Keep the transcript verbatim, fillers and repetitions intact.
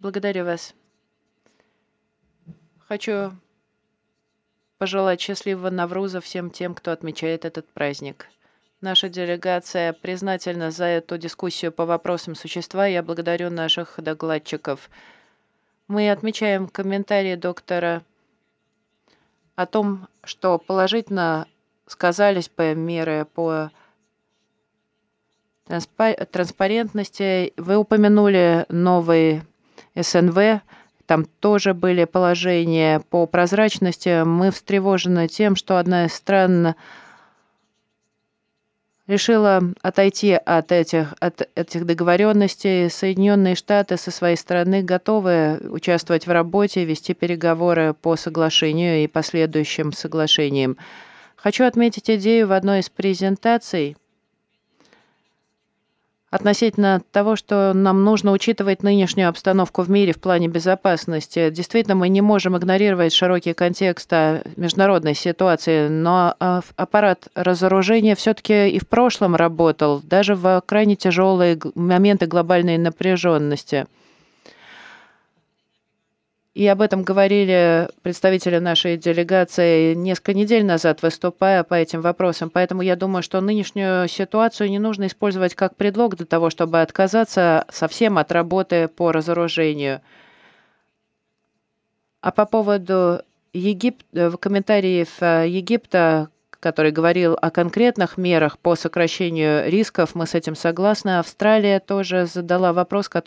Благодарю вас. Хочу пожелать счастливого Навруза всем тем, кто отмечает этот праздник. Наша делегация признательна за эту дискуссию по вопросам существа. Я благодарю наших докладчиков. Мы отмечаем комментарии доктора о том, что положительно сказались бы меры по транспарентности. Вы упомянули новый СНВ. Там тоже были положения по прозрачности. Мы встревожены тем, что одна из стран решила отойти от этих, от этих договоренностей. Соединенные Штаты со своей стороны готовы участвовать в работе, вести переговоры по соглашению и последующим соглашениям. Хочу отметить идею в одной из презентаций относительно того, что нам нужно учитывать нынешнюю обстановку в мире в плане безопасности. Действительно, мы не можем игнорировать широкий контекст международной ситуации, но аппарат разоружения все-таки и в прошлом работал, даже в крайне тяжелые моменты глобальной напряженности. И об этом говорили представители нашей делегации несколько недель назад, выступая по этим вопросам. Поэтому я думаю, что нынешнюю ситуацию не нужно использовать как предлог для того, чтобы отказаться совсем от работы по разоружению. А по поводу Египта, в комментариев Египта, который говорил о конкретных мерах по сокращению рисков, мы с этим согласны. Австралия тоже задала вопрос, который